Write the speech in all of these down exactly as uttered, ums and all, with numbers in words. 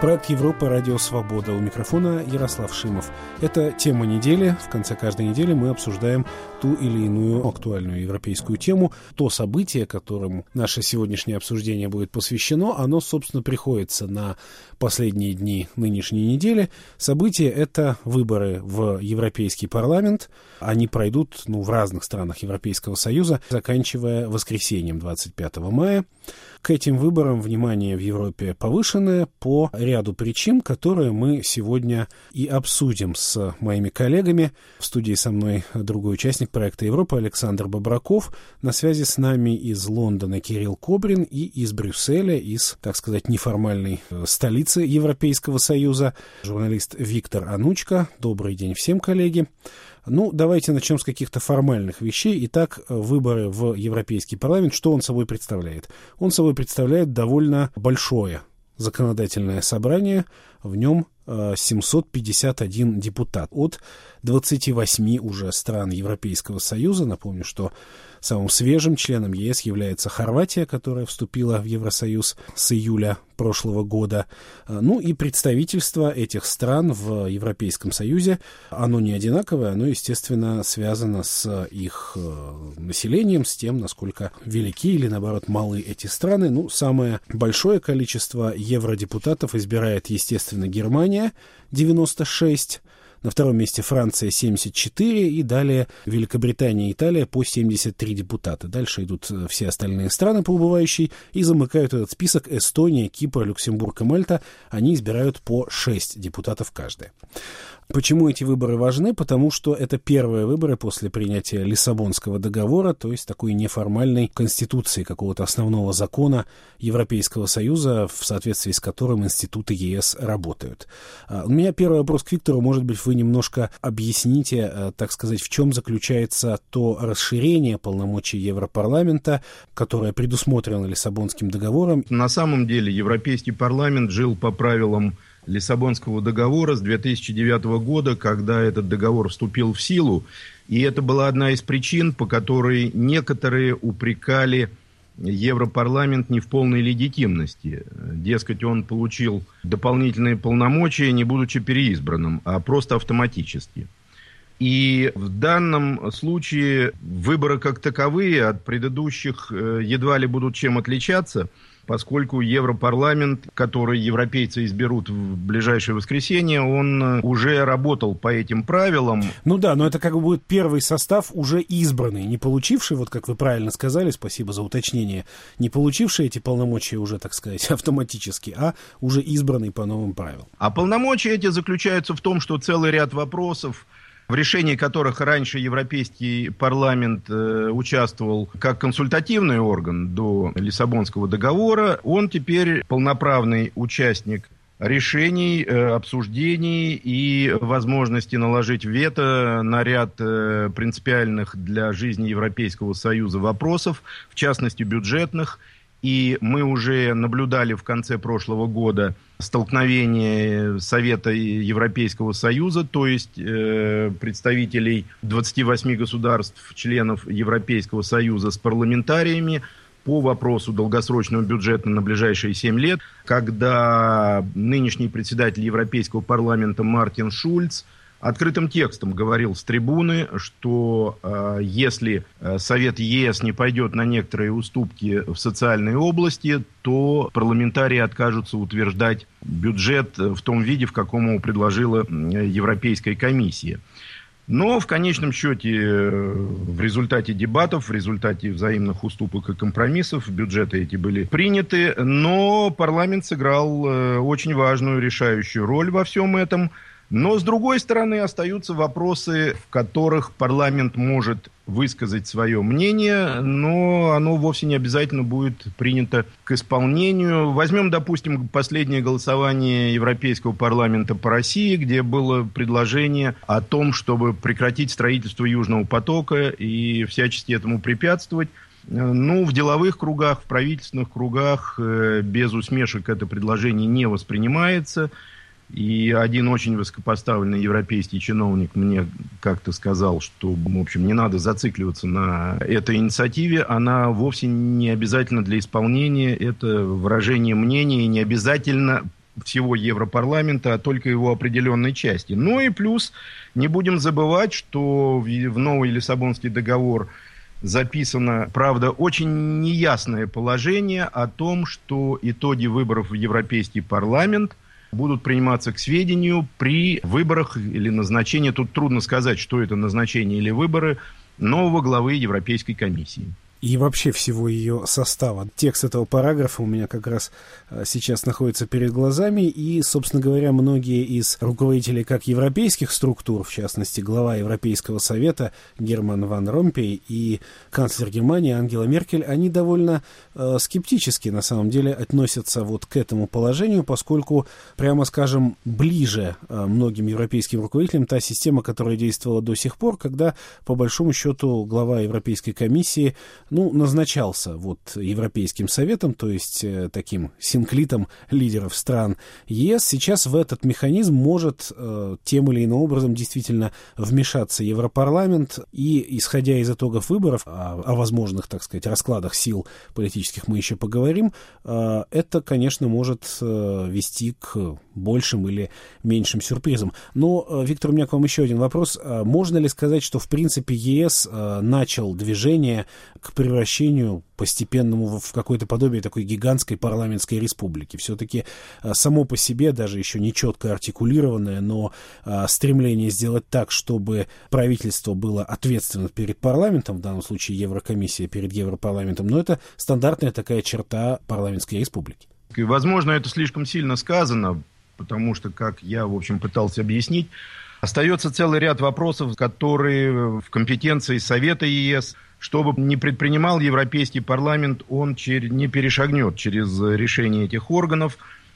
Проект «Европа. Радио Свобода». У микрофона Ярослав Шимов. Это тема недели. В конце каждой недели мы обсуждаем ту или иную актуальную европейскую тему. То событие, которому наше сегодняшнее обсуждение будет посвящено, оно, собственно, приходится на последние дни нынешней недели. Событие — это выборы в Европейский парламент. Они пройдут ну, в разных странах Европейского Союза, заканчивая воскресеньем двадцать пятого мая. К этим выборам внимание в Европе повышенное по ряду причин, которые мы сегодня и обсудим с моими коллегами. В студии со мной другой участник проекта «Европа» Александр Бобраков. На связи с нами из Лондона Кирилл Кобрин и из Брюсселя, из, так сказать, неформальной столицы Европейского Союза, журналист Виктор Анучко. Добрый день всем, коллеги. Ну, давайте начнем с каких-то формальных вещей. Итак, выборы в Европейский парламент, что он собой представляет? Он собой представляет довольно большое законодательное собрание. В нем семьсот пятьдесят один депутат от двадцати восьми уже стран Европейского Союза. Напомню, что самым свежим членом ЕС является Хорватия, которая вступила в Евросоюз с июля прошлого года. Ну и представительство этих стран в Европейском Союзе, оно не одинаковое, оно, естественно, связано с их населением, с тем, насколько велики или, наоборот, малы эти страны. Ну, самое большое количество евродепутатов избирает, естественно, Германия, девяносто шесть. На втором месте Франция семьдесят четыре, и далее Великобритания и Италия по семьдесят три депутата. Дальше идут все остальные страны, поубывающие, и замыкают этот список Эстония, Кипр, Люксембург и Мальта. Они избирают по шесть депутатов каждая. Почему эти выборы важны? Потому что это первые выборы после принятия Лиссабонского договора, то есть такой неформальной конституции, какого-то основного закона Европейского Союза, в соответствии с которым институты ЕС работают. У меня первый вопрос к Виктору. Может быть, вы немножко объясните, так сказать, в чем заключается то расширение полномочий Европарламента, которое предусмотрено Лиссабонским договором? На самом деле Европейский парламент жил по правилам Лиссабонского договора с две тысячи девятого года, когда этот договор вступил в силу. И это была одна из причин, по которой некоторые упрекали Европарламент не в полной легитимности. Дескать, он получил дополнительные полномочия, не будучи переизбранным, а просто автоматически. И в данном случае выборы как таковые от предыдущих едва ли будут чем отличаться, поскольку Европарламент, который европейцы изберут в ближайшее воскресенье, он уже работал по этим правилам. Ну да, но это как бы будет первый состав уже избранный, не получивший, вот как вы правильно сказали, спасибо за уточнение, не получивший эти полномочия уже, так сказать, автоматически, а уже избранный по новым правилам. А полномочия эти заключаются в том, что целый ряд вопросов, в решении которых раньше Европейский парламент э, участвовал как консультативный орган до Лиссабонского договора, он теперь полноправный участник решений, э, обсуждений и возможности наложить вето на ряд э, принципиальных для жизни Европейского Союза вопросов, в частности бюджетных. И мы уже наблюдали в конце прошлого года столкновение Совета Европейского Союза, то есть э, представителей двадцати восьми государств, членов Европейского Союза с парламентариями по вопросу долгосрочного бюджета на ближайшие семь лет, когда нынешний председатель Европейского парламента Мартин Шульц открытым текстом говорил с трибуны, что э, если э, Совет ЕС не пойдет на некоторые уступки в социальной области, то парламентарии откажутся утверждать бюджет в том виде, в каком его предложила Европейская комиссия. Но в конечном счете, в результате дебатов, в результате взаимных уступок и компромиссов, бюджеты эти были приняты, но парламент сыграл э, очень важную, решающую роль во всем этом. Но, с другой стороны, остаются вопросы, в которых парламент может высказать свое мнение, но оно вовсе не обязательно будет принято к исполнению. Возьмем, допустим, последнее голосование Европейского парламента по России, где было предложение о том, чтобы прекратить строительство Южного потока и всячески этому препятствовать. Ну, в деловых кругах, в правительственных кругах без усмешек это предложение не воспринимается. И один очень высокопоставленный европейский чиновник мне как-то сказал, что, в общем, не надо зацикливаться на этой инициативе. Она вовсе не обязательно для исполнения. Это выражение мнения, и не обязательно всего Европарламента, а только его определенной части. Ну и плюс не будем забывать, что в новый Лиссабонский договор записано, правда, очень неясное положение о том, что итоги выборов в Европейский парламент будут приниматься к сведению при выборах или назначении, тут трудно сказать, что это назначение или выборы, нового главы Европейской комиссии. И вообще всего ее состава. Текст этого параграфа у меня как раз сейчас находится перед глазами, и, собственно говоря, многие из руководителей как европейских структур, в частности, глава Европейского совета Герман ван Ромпей и канцлер Германии Ангела Меркель, они довольно э, скептически, на самом деле, относятся вот к этому положению, поскольку, прямо скажем, ближе э, многим европейским руководителям та система, которая действовала до сих пор, когда, по большому счету, глава Европейской комиссии ну, назначался вот Европейским советом, то есть э, таким синклитом лидеров стран ЕС. Сейчас в этот механизм может э, тем или иным образом действительно вмешаться Европарламент, и, исходя из итогов выборов, о, о возможных, так сказать, раскладах сил политических мы еще поговорим, э, это, конечно, может э, вести к большим или меньшим сюрпризам. Но, э, Виктор, у меня к вам еще один вопрос. Э, можно ли сказать, что, в принципе, ЕС э, начал движение к превращению постепенному в какое-то подобие такой гигантской парламентской республики? Все-таки само по себе, даже еще не четко артикулированное, но а, стремление сделать так, чтобы правительство было ответственно перед парламентом, в данном случае Еврокомиссия перед Европарламентом, но это стандартная такая черта парламентской республики. И, возможно, это слишком сильно сказано, потому что, как я, в общем, пытался объяснить, остается целый ряд вопросов, которые в компетенции Совета ЕС. Что бы ни предпринимал Европейский парламент, он не перешагнет через решение этих органов.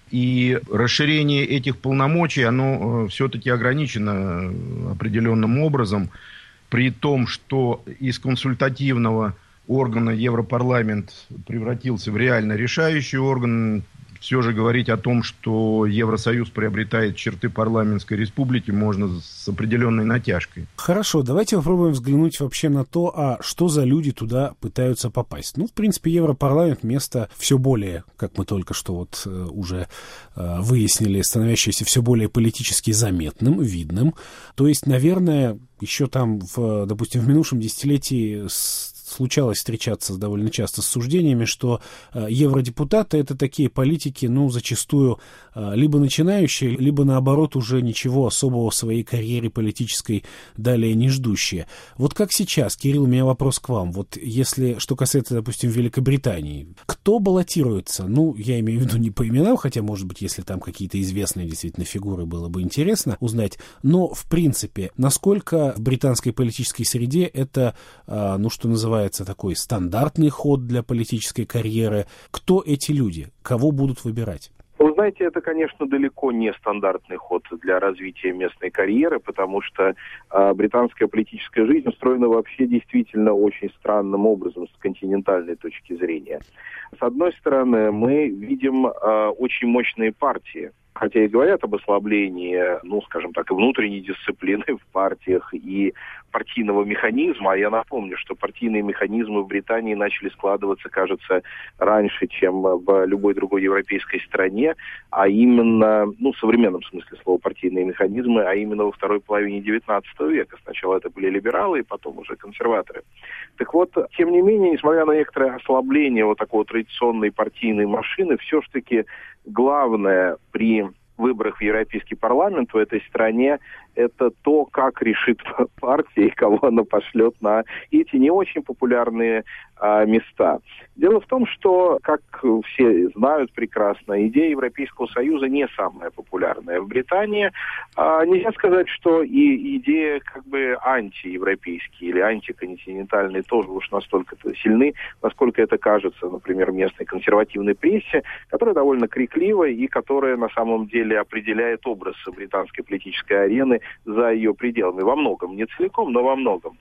И расширение этих полномочий, оно все-таки ограничено определенным образом. При том, что из консультативного органа Европарламент превратился в реально решающий орган, все же говорить о том, что Евросоюз приобретает черты парламентской республики, можно с определенной натяжкой. Хорошо, давайте попробуем взглянуть вообще на то, а что за люди туда пытаются попасть. Ну, в принципе, Европарламент — место все более, как мы только что вот э, уже э, выяснили, становящееся все более политически заметным, видным. То есть, наверное, еще там, в, допустим, в минувшем десятилетии с случалось встречаться довольно часто с суждениями, что э, евродепутаты — это такие политики, ну, зачастую э, либо начинающие, либо, наоборот, уже ничего особого в своей карьере политической далее не ждущие. Вот как сейчас, Кирилл, у меня вопрос к вам. Вот если, что касается, допустим, Великобритании, кто баллотируется? Ну, я имею в виду не по именам, хотя, может быть, если там какие-то известные действительно фигуры, было бы интересно узнать, но, в принципе, насколько в британской политической среде это, э, ну, что называется, такой стандартный ход для политической карьеры. Кто эти люди? Кого будут выбирать? Вы знаете, это, конечно, далеко не стандартный ход для развития местной карьеры, потому что э, британская политическая жизнь устроена вообще действительно очень странным образом с континентальной точки зрения. С одной стороны, мы видим э, очень мощные партии, хотя и говорят об ослаблении, ну, скажем так, и внутренней дисциплины в партиях, и партийного механизма. А я напомню, что партийные механизмы в Британии начали складываться, кажется, раньше, чем в любой другой европейской стране, а именно, ну, в современном смысле слова партийные механизмы, а именно во второй половине девятнадцатого века. Сначала это были либералы, и потом уже консерваторы. Так вот, тем не менее, несмотря на некоторое ослабление вот такой традиционной партийной машины, все-таки главное при выборах в Европейский парламент в этой стране это то, как решит партия и кого она пошлет на эти не очень популярные а, места. Дело в том, что, как все знают прекрасно, идея Европейского Союза не самая популярная в Британии. А, нельзя сказать, что и идея как бы антиевропейские или антиконтинентальные тоже уж настолько сильны, насколько это кажется, например, местной консервативной прессе, которая довольно крикливая и которая на самом деле определяет образ британской политической арены за ее пределами. Во многом, не целиком, но во многом.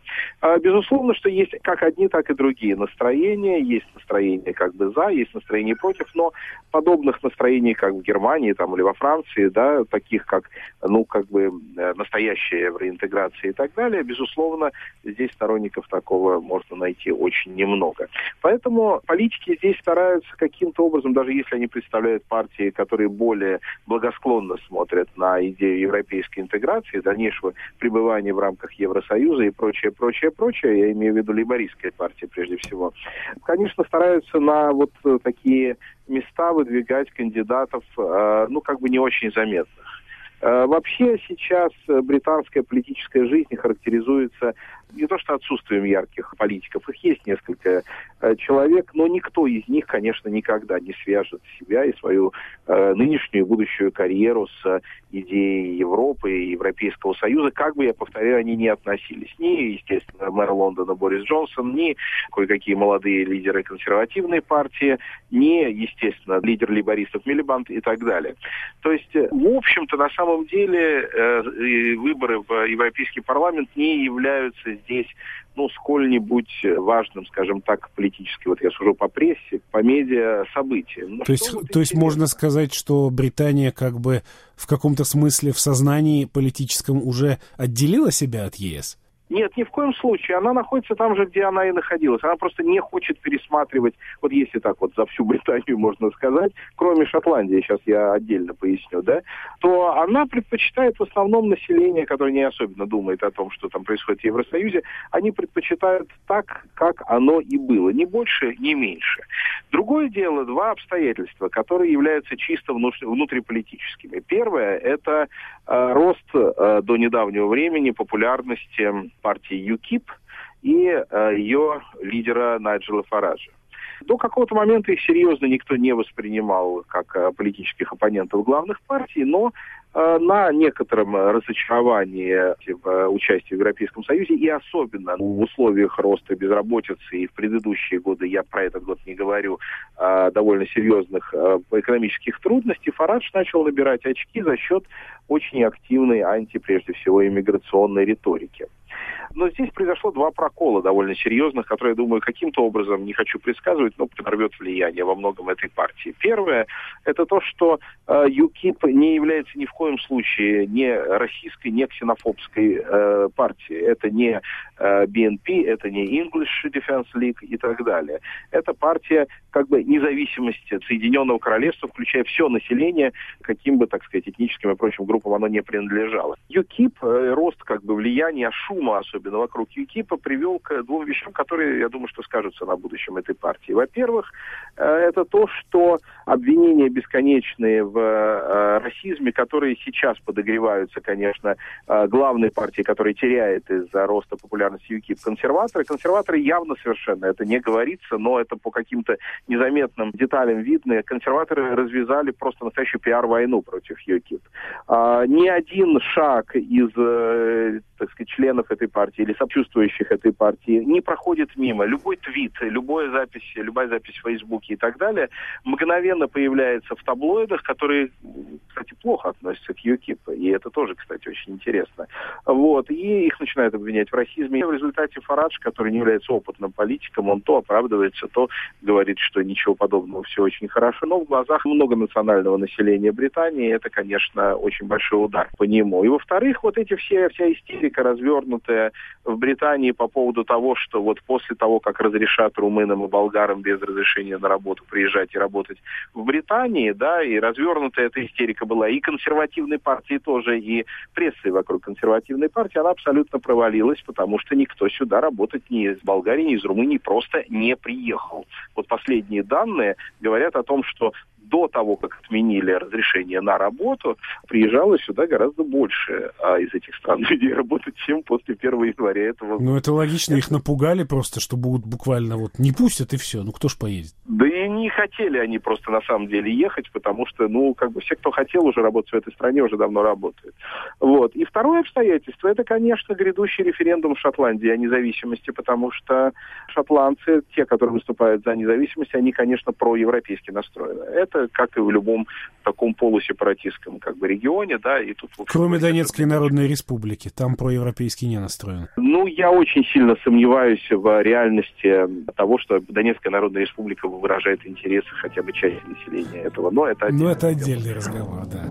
Безусловно, что есть как одни, так и другие настроения. Есть настроение как бы за, есть настроение против, но подобных настроений, как в Германии там, или во Франции, да, таких как, ну, как бы настоящая евроинтеграция и так далее, безусловно, здесь сторонников такого можно найти очень немного. Поэтому политики здесь стараются каким-то образом, даже если они представляют партии, которые более благосклонно смотрят на идею европейской интеграции, дальнейшего пребывания в рамках Евросоюза и прочее, прочее, прочее, я имею в виду лейбористская партия прежде всего, конечно, стараются на вот такие места выдвигать кандидатов, ну, как бы не очень заметных. Вообще сейчас британская политическая жизнь характеризуется не то что отсутствием ярких политиков, их есть несколько э, человек, но никто из них, конечно, никогда не свяжет себя и свою э, нынешнюю и будущую карьеру с э, идеей Европы и Европейского Союза, как бы, я повторяю, они не относились. Ни, естественно, мэр Лондона Борис Джонсон, ни кое-какие молодые лидеры консервативной партии, ни, естественно, лидер лейбористов Милибанд и так далее. То есть, в общем-то, на самом деле, э, выборы в Европейский парламент не являются здесь, ну, сколь-нибудь важным, скажем так, политически, вот я сужу по прессе, по медиа событиям. То есть, то есть можно сказать, что Британия как бы в каком-то смысле в сознании политическом уже отделила себя от ЕС? Нет, ни в коем случае. Она находится там же, где она и находилась. Она просто не хочет пересматривать, вот если так вот за всю Британию можно сказать, кроме Шотландии, сейчас я отдельно поясню, да, то она предпочитает в основном население, которое не особенно думает о том, что там происходит в Евросоюзе, они предпочитают так, как оно и было, ни больше, ни меньше. Другое дело, два обстоятельства, которые являются чисто внутриполитическими. Первое – это э, рост э, до недавнего времени популярности партии ЮКИП и э, ее лидера Найджела Фараджа. До какого-то момента их серьезно никто не воспринимал как э, политических оппонентов главных партий, но э, на некотором разочаровании в э, участии в Европейском Союзе и особенно в условиях роста безработицы, и в предыдущие годы, я про этот год не говорю, э, довольно серьезных э, экономических трудностей, Фарадж начал набирать очки за счет очень активной анти, прежде всего, иммиграционной риторики. Но здесь произошло два прокола довольно серьезных, которые, я думаю, каким-то образом, не хочу предсказывать, но подорвет влияние во многом этой партии. Первое – это то, что э, ЮКИП не является ни в коем случае не российской, не ксенофобской э, партией. Это не э, би эн пи, это не English Defense League и так далее. Это партия как бы независимости Соединенного Королевства, включая все население, каким бы, так сказать, этническим и прочим группам оно не принадлежало. ЮКИП, э, рост как бы влияния, шума, особенно вокруг ЮКИПа, привел к двум вещам, которые, я думаю, что скажутся на будущем этой партии. Во-первых, это то, что обвинения бесконечные в расизме, которые сейчас подогреваются, конечно, главной партией, которая теряет из-за роста популярности ЮКИП, консерваторы. Консерваторы явно совершенно, это не говорится, но это по каким-то незаметным деталям видно. Консерваторы развязали просто настоящую пиар-войну против ЮКИП. Ни один шаг из, так сказать, членов этой партии или сочувствующих этой партии не проходит мимо. Любой твит, любая запись, любая запись в Фейсбуке и так далее мгновенно появляется в таблоидах, которые, кстати, плохо относятся к ЮКИП. И это тоже, кстати, очень интересно. Вот. И их начинают обвинять в расизме. И в результате Фарадж, который не является опытным политиком, он то оправдывается, то говорит, что ничего подобного, все очень хорошо. Но в глазах многонационального населения Британии это, конечно, очень большой удар по нему. И, во-вторых, вот эти все, вся истерика, развернутая в Британии по поводу того, что вот после того, как разрешат румынам и болгарам без разрешения на работу приезжать и работать в Британии, да, и развернутая эта истерика была и консервативной партии тоже, и прессой вокруг консервативной партии, она абсолютно провалилась, потому что никто сюда работать ни из Болгарии, ни из Румынии просто не приехал. Вот последние данные говорят о том, что до того, как отменили разрешение на работу, приезжало сюда гораздо больше а, из этих стран людей работать, чем после первого января этого года. Ну, это логично, их напугали просто, что будут буквально вот не пустят и все, ну кто ж поедет? Да и них хотели они просто на самом деле ехать, потому что, ну, как бы все, кто хотел уже работать в этой стране, уже давно работают. Вот. И второе обстоятельство, это, конечно, грядущий референдум в Шотландии о независимости, потому что шотландцы, те, которые выступают за независимость, они, конечно, проевропейски настроены. Это как и в любом таком полусепаратистском как бы регионе, да, и тут... Кроме Донецкой Народной Республики, там проевропейски не настроен. Ну, я очень сильно сомневаюсь в реальности того, что Донецкая Народная Республика выражает интересы хотя бы части населения этого, но это отдельный, но это отдельный разговор, да.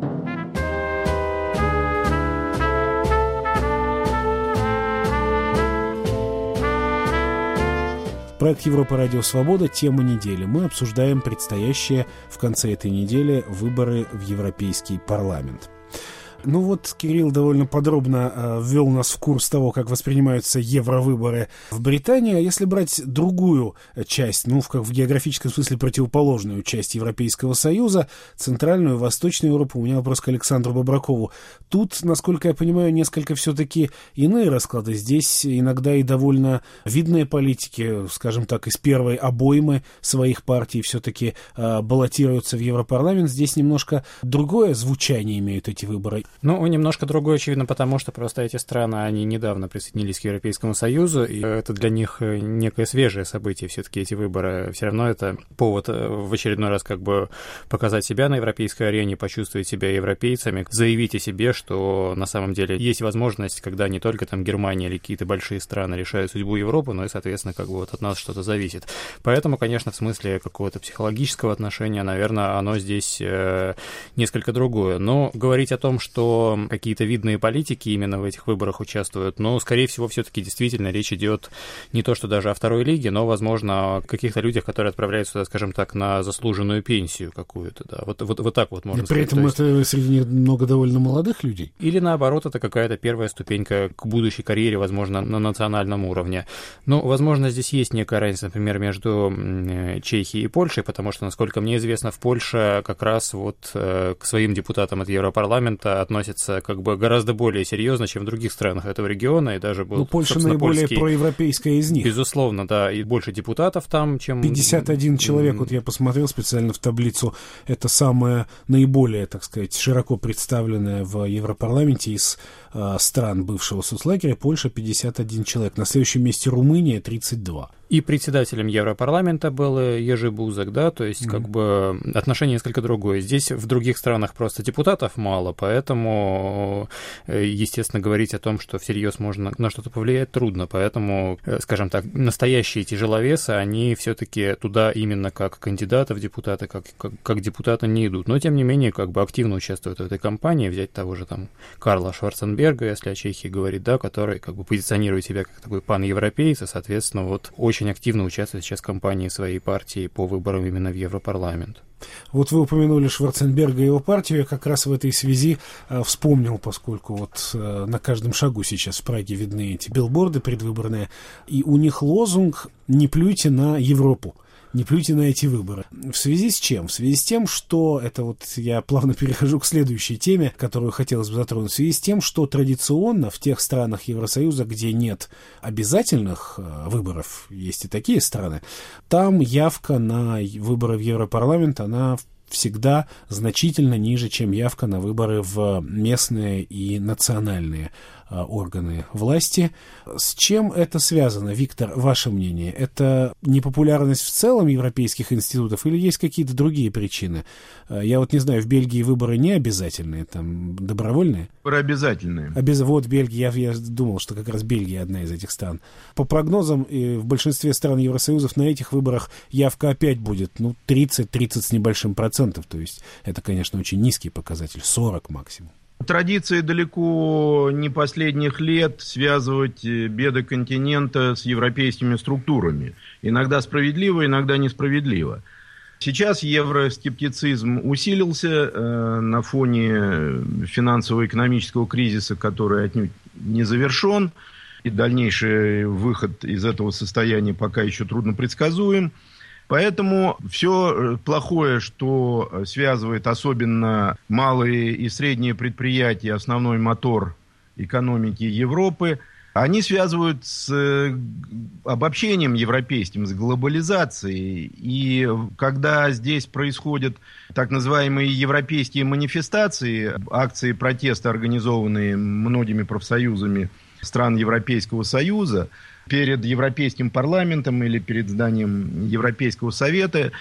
Проект Европа Радио Свобода. Тема недели. Мы обсуждаем предстоящие в конце этой недели выборы в Европейский парламент. Ну вот, Кирилл довольно подробно э, ввел нас в курс того, как воспринимаются евровыборы в Британии. А если брать другую часть, ну, в, как в географическом смысле противоположную часть Европейского Союза, Центральную, Восточную Европу, у меня вопрос к Александру Бобракову. Тут, насколько я понимаю, несколько все-таки иные расклады. Здесь иногда и довольно видные политики, скажем так, из первой обоймы своих партий все-таки э, баллотируются в Европарламент. Здесь немножко другое звучание имеют эти выборы. Ну, немножко другое, очевидно, потому что просто эти страны, они недавно присоединились к Европейскому Союзу, и это для них некое свежее событие, все-таки эти выборы. Все равно это повод в очередной раз как бы показать себя на европейской арене, почувствовать себя европейцами, заявить о себе, что на самом деле есть возможность, когда не только там Германия или какие-то большие страны решают судьбу Европы, но и, соответственно, как бы вот от нас что-то зависит. Поэтому, конечно, в смысле какого-то психологического отношения, наверное, оно здесь э, несколько другое. Но говорить о том, что какие-то видные политики именно в этих выборах участвуют, но, скорее всего, все-таки действительно речь идет не то, что даже о второй лиге, но, возможно, о каких-то людях, которые отправляются сюда, скажем так, на заслуженную пенсию какую-то, да, вот, вот, вот так вот можно и сказать. При этом есть... это среди них много довольно молодых людей? Или, наоборот, это какая-то первая ступенька к будущей карьере, возможно, на национальном уровне. Ну, возможно, здесь есть некая разница, например, между Чехией и Польшей, потому что, насколько мне известно, в Польше как раз вот к своим депутатам от Европарламента относятся как бы гораздо более серьезно, чем в других странах этого региона, и даже был, ну, Польша наиболее польский... проевропейская из них. Безусловно, да, и больше депутатов там, чем... пятьдесят один человек, вот я посмотрел специально в таблицу, это самое наиболее, так сказать, широко представленное в Европарламенте из э, стран бывшего соцлагеря. Польша пятьдесят один человек, на следующем месте Румыния тридцать два. И председателем Европарламента был Ежи Бузек, да, то есть mm-hmm. как бы отношение несколько другое. Здесь в других странах просто депутатов мало, поэтому, естественно, говорить о том, что всерьез можно на что-то повлиять, трудно. Поэтому, скажем так, настоящие тяжеловесы, они все-таки туда именно как кандидаты в депутаты, как, как, как депутаты не идут. Но, тем не менее, как бы активно участвуют в этой кампании. Взять того же там Карла Шварценберга, если о Чехии говорить, да, который как бы позиционирует себя как такой пан-европейец, и, соответственно, вот очень активно участвует сейчас в кампании своей партии по выборам именно в Европарламент. Вот вы упомянули Шварценберга и его партию, я как раз в этой связи э, вспомнил, поскольку вот э, на каждом шагу сейчас в Праге видны эти билборды предвыборные, и у них лозунг «Не плюйте на Европу». Не плюйте на эти выборы. В связи с чем? В связи с тем, что, это вот я плавно перехожу к следующей теме, которую хотелось бы затронуть, в связи с тем, что традиционно в тех странах Евросоюза, где нет обязательных э, выборов, есть и такие страны, там явка на выборы в Европарламент, она всегда значительно ниже, чем явка на выборы в местные и национальные э, органы власти. С чем это связано, Виктор, ваше мнение? Это непопулярность в целом европейских институтов или есть какие-то другие причины? Э, я вот не знаю, в Бельгии выборы не обязательные, там добровольные? Выборы обязательные. Обяз... Вот Бельгия, я, я думал, что как раз Бельгия одна из этих стран. По прогнозам, и в большинстве стран Евросоюзов на этих выборах явка опять будет ну, тридцать-тридцать с небольшим процентом. То есть это, конечно, очень низкий показатель, сорок максимум. Традиции далеко не последних лет связывать беды континента с европейскими структурами. Иногда справедливо, иногда несправедливо. Сейчас евроскептицизм усилился э, на фоне финансово-экономического кризиса, который отнюдь не завершен. И дальнейший выход из этого состояния пока еще трудно предсказуем. Поэтому все плохое, что связывает особенно малые и средние предприятия, основной мотор экономики Европы, Они связывают с обобщением европейским, с глобализацией. И когда здесь происходят так называемые европейские манифестации, акции протеста, организованные многими профсоюзами стран Европейского Союза, перед Европейским парламентом или перед зданием Европейского совета,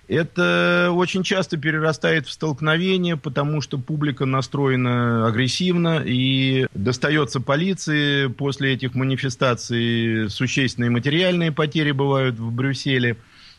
это очень часто перерастает в столкновение, потому что публика настроена агрессивно, и достается полиции после этих манифестаций, существенные материальные потери бывают в Брюсселе.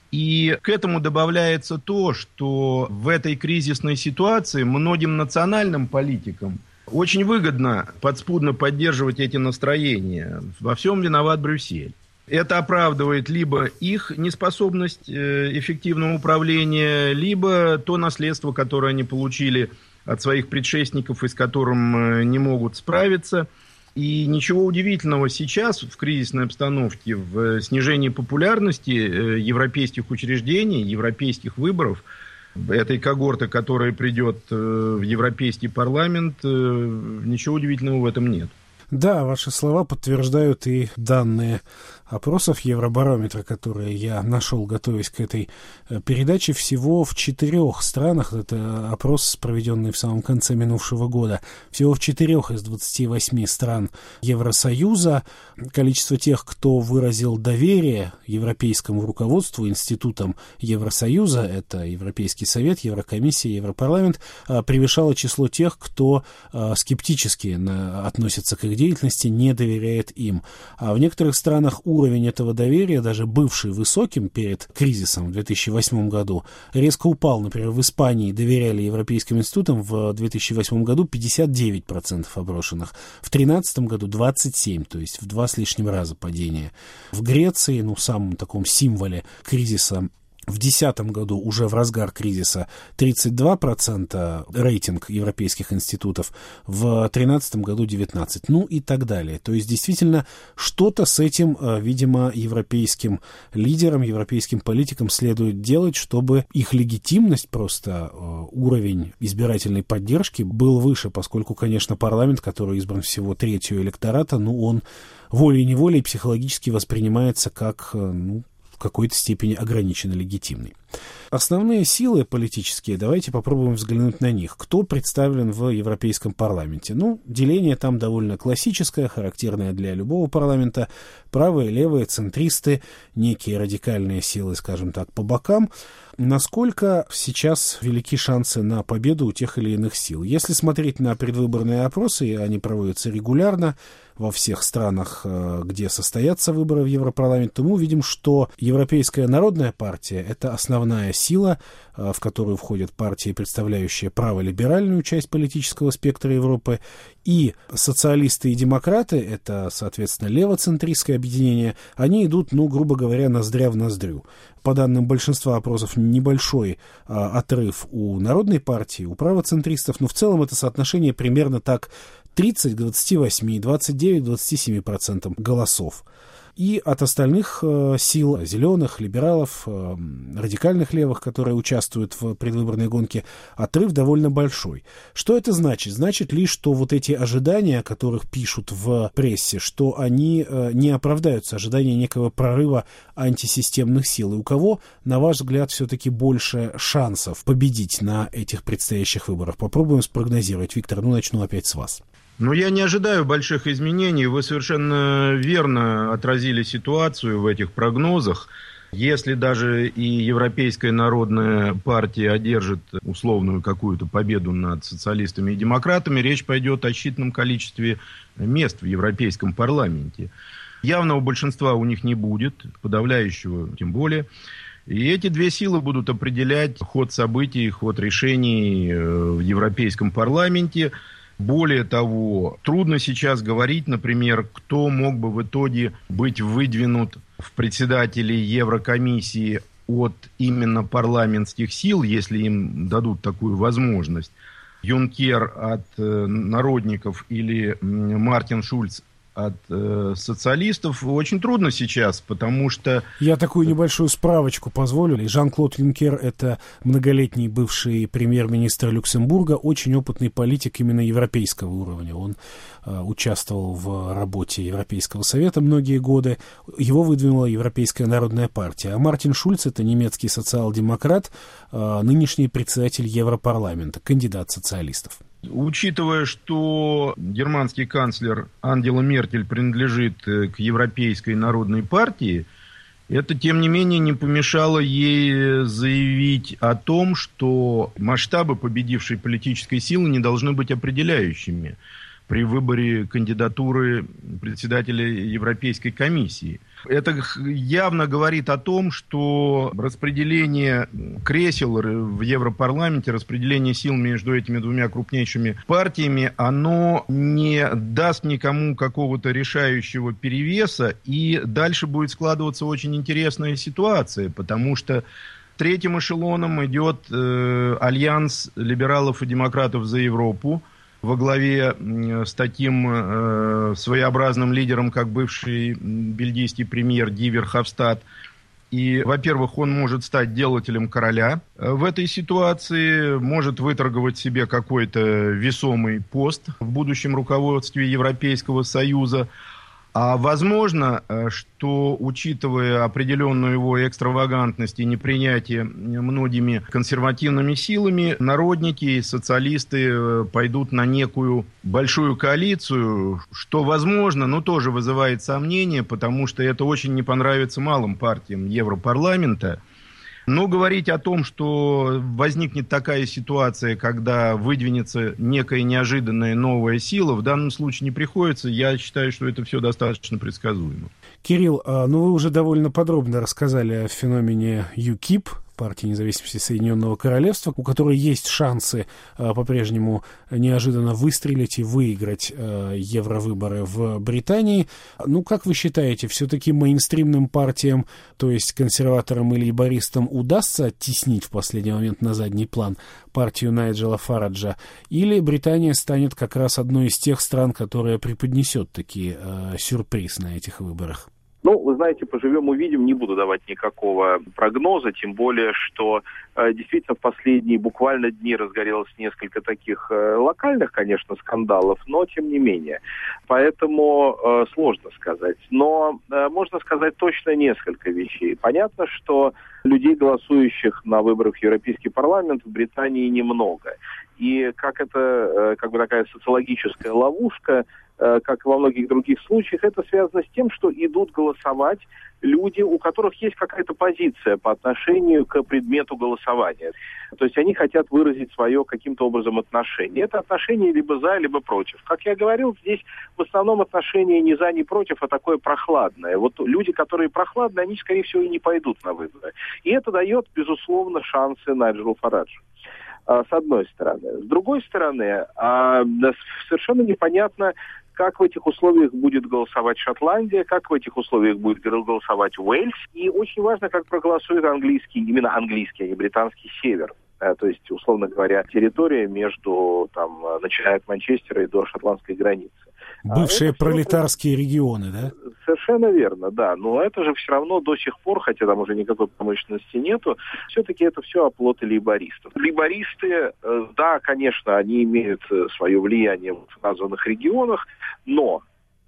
И к этому добавляется то, что в этой кризисной ситуации многим национальным политикам очень выгодно подспудно поддерживать эти настроения. Во всем виноват Брюссель. Это оправдывает либо их неспособность эффективного управления, либо то наследство, которое они получили от своих предшественников и с которым не могут справиться. И ничего удивительного сейчас в кризисной обстановке, в снижении популярности европейских учреждений, европейских выборов, этой когорты, которая придет в Европейский парламент, ничего удивительного в этом нет. Да, ваши слова подтверждают и данные опросов Евробарометра, которые я нашел, готовясь к этой передаче. Всего в четырех странах, это опрос, проведенный в самом конце минувшего года, всего в четырех из двадцати восьми стран Евросоюза количество тех, кто выразил доверие европейскому руководству, институтам Евросоюза, это Европейский совет, Еврокомиссия, Европарламент, превышало число тех, кто скептически относится к их деятельности, не доверяет им. А в некоторых странах уровень этого доверия, даже бывший высоким перед кризисом в две тысячи восьмом году, резко упал. Например, в Испании доверяли европейским институтам в две тысячи восьмом году пятьдесят девять процентов опрошенных, в две тысячи тринадцатом году двадцать семь процентов, то есть в два с лишним раза падение. В Греции, ну, самом таком символе кризиса, в две тысячи десятом году, уже в разгар кризиса, тридцать два процента рейтинг европейских институтов, в две тысячи тринадцатом году девятнадцать процентов, ну и так далее. То есть, действительно, что-то с этим, видимо, европейским лидерам, европейским политикам следует делать, чтобы их легитимность, просто уровень избирательной поддержки был выше, поскольку, конечно, парламент, который избран всего третью электората, ну, он волей-неволей психологически воспринимается как, ну, в какой-то степени ограниченно легитимный. Основные силы политические, давайте попробуем взглянуть на них. Кто представлен в Европейском парламенте? Ну, деление там довольно классическое, характерное для любого парламента. Правые, левые, центристы, некие радикальные силы, скажем так, по бокам. Насколько сейчас велики шансы на победу у тех или иных сил? Если смотреть на предвыборные опросы, и они проводятся регулярно во всех странах, где состоятся выборы в Европарламент, то мы увидим, что Европейская народная партия — это основная сила, в которую входят партии, представляющие праволиберальную часть политического спектра Европы, и социалисты и демократы, это, соответственно, левоцентристское объединение, они идут, ну, грубо говоря, ноздря в ноздрю. По данным большинства опросов, небольшой а, отрыв у Народной партии, у правоцентристов, но в целом это соотношение примерно так тридцать к двадцати восьми, двадцать девять к двадцати семи процентам голосов. И от остальных э, сил, зеленых, либералов, э, радикальных левых, которые участвуют в предвыборной гонке, отрыв довольно большой. Что это значит? Значит ли, что вот эти ожидания, о которых пишут в прессе, что они э, не оправдаются, ожидания некого прорыва антисистемных сил? И у кого, на ваш взгляд, все-таки больше шансов победить на этих предстоящих выборах? Попробуем спрогнозировать. Виктор, ну начну опять с вас. Ну, я не ожидаю больших изменений. Вы совершенно верно отразили ситуацию в этих прогнозах. Если даже и Европейская народная партия одержит условную какую-то победу над социалистами и демократами, речь пойдет о считанном количестве мест в Европейском парламенте. Явного большинства у них не будет, подавляющего тем более. И эти две силы будут определять ход событий, ход решений в Европейском парламенте. Более того, трудно сейчас говорить, например, кто мог бы в итоге быть выдвинут в председатели Еврокомиссии от именно парламентских сил, если им дадут такую возможность. Юнкер от народников или Мартин Шульц от э, социалистов очень трудно сейчас, потому что... Я такую небольшую справочку позволю. Жан-Клод Юнкер — это многолетний бывший премьер-министр Люксембурга, очень опытный политик именно европейского уровня. Он э, участвовал в работе Европейского совета многие годы. Его выдвинула Европейская народная партия. А Мартин Шульц — это немецкий социал-демократ, э, нынешний председатель Европарламента, кандидат социалистов. Учитывая, что германский канцлер Ангела Меркель принадлежит к Европейской народной партии, это, тем не менее, не помешало ей заявить о том, что масштабы победившей политической силы не должны быть определяющими при выборе кандидатуры председателя Европейской комиссии. Это явно говорит о том, что распределение кресел в Европарламенте, распределение сил между этими двумя крупнейшими партиями, оно не даст никому какого-то решающего перевеса, и дальше будет складываться очень интересная ситуация, потому что третьим эшелоном идет э, альянс либералов и демократов за Европу, во главе с таким э, своеобразным лидером, как бывший бельгийский премьер Ди Верховстад. И, во-первых, он может стать делателем короля в этой ситуации, может выторговать себе какой-то весомый пост в будущем руководстве Европейского Союза. А возможно, что, учитывая определенную его экстравагантность и непринятие многими консервативными силами, народники и социалисты пойдут на некую большую коалицию, что возможно, но тоже вызывает сомнения, потому что это очень не понравится малым партиям Европарламента. Но говорить о том, что возникнет такая ситуация, когда выдвинется некая неожиданная новая сила, в данном случае не приходится. Я считаю, что это все достаточно предсказуемо. Кирилл, ну вы уже довольно подробно рассказали о феномене ЮКИП, партии независимости Соединенного Королевства, у которой есть шансы э, по-прежнему неожиданно выстрелить и выиграть э, евровыборы в Британии. Ну, как вы считаете, все-таки мейнстримным партиям, то есть консерваторам и лейбористам, удастся оттеснить в последний момент на задний план партию Найджела Фараджа? Или Британия станет как раз одной из тех стран, которая преподнесет таки э, сюрприз на этих выборах? Ну, вы знаете, поживем увидим, не буду давать никакого прогноза, тем более, что э, действительно в последние буквально дни разгорелось несколько таких э, локальных, конечно, скандалов, но тем не менее. Поэтому э, сложно сказать. Но э, можно сказать точно несколько вещей. Понятно, что людей, голосующих на выборах в Европейский парламент, в Британии немного. И как это, э, как бы такая социологическая ловушка, как и во многих других случаях, это связано с тем, что идут голосовать люди, у которых есть какая-то позиция по отношению к предмету голосования. То есть они хотят выразить свое каким-то образом отношение. Это отношение либо за, либо против. Как я говорил, здесь в основном отношение не за, не против, а такое прохладное. Вот люди, которые прохладные, они, скорее всего, и не пойдут на выборы. И это дает, безусловно, шансы Найджелу Фараджу. С одной стороны. С другой стороны, совершенно непонятно, как в этих условиях будет голосовать Шотландия, как в этих условиях будет голосовать Уэльс. И очень важно, как проголосует английский, именно английский, а не британский север. То есть, условно говоря, территория между, там, начиная от Манчестера и до шотландской границы. Бывшие а пролетарские все... регионы, да? Совершенно верно, да. Но это же все равно до сих пор, хотя там уже никакой промышленности нету, все-таки это все оплоты лейбористов. Лейбористы, да, конечно, они имеют свое влияние в названных регионах, но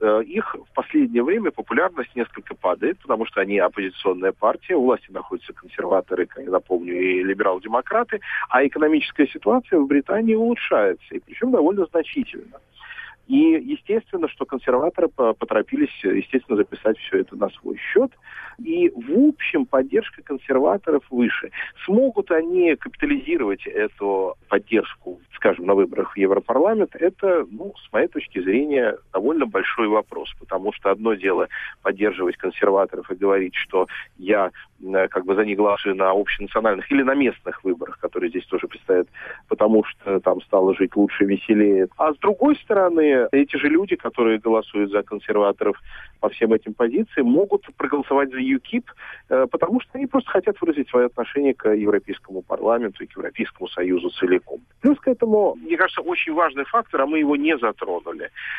их в последнее время популярность несколько падает, потому что они оппозиционная партия, у власти находятся консерваторы, как я напомню, и либерал-демократы, а экономическая ситуация в Британии улучшается, и причем довольно значительно. И естественно, что консерваторы поторопились, естественно, записать все это на свой счет. И в общем поддержка консерваторов выше. Смогут они капитализировать эту поддержку, скажем, на выборах в Европарламент? Это, ну, с моей точки зрения, довольно большой вопрос. Потому что одно дело поддерживать консерваторов и говорить, что я как бы за них голосую на общенациональных или на местных выборах, которые здесь тоже предстоят, потому что там стало жить лучше, веселее. А с другой стороны, эти же люди, которые голосуют за консерваторов по всем этим позициям, могут проголосовать за ЮКИП, потому что они просто хотят выразить свое отношение к Европейскому парламенту и к Европейскому Союзу целиком. Плюс к этому, мне кажется, очень важный фактор, а мы его не затронули.